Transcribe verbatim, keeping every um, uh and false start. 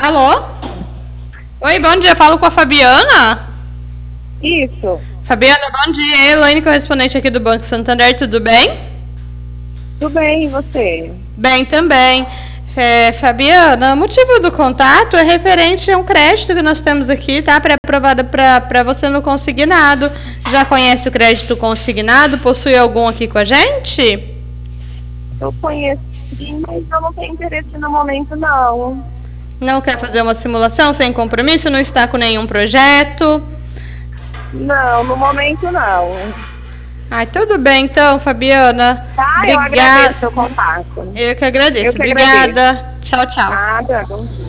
Alô? Oi, bom dia. Falo com a Fabiana? Isso. Fabiana, bom dia. Elaine, correspondente aqui do Banco Santander. Tudo bem? Tudo bem, e você? Bem também. É, Fabiana, o motivo do contato é referente a um crédito que nós temos aqui, tá? Pré-aprovado para você no consignado. Já conhece o crédito consignado? Possui algum aqui com a gente? Eu conheço, mas eu não tenho interesse no momento, não. Não quer fazer uma simulação sem compromisso? Não está com nenhum projeto? Não, no momento não. Ai, tudo bem então, Fabiana. Tá, Obrigada. eu agradeço o seu contato. Eu que agradeço. Eu que Obrigada. agradeço. Tchau, tchau. Nada, bom dia.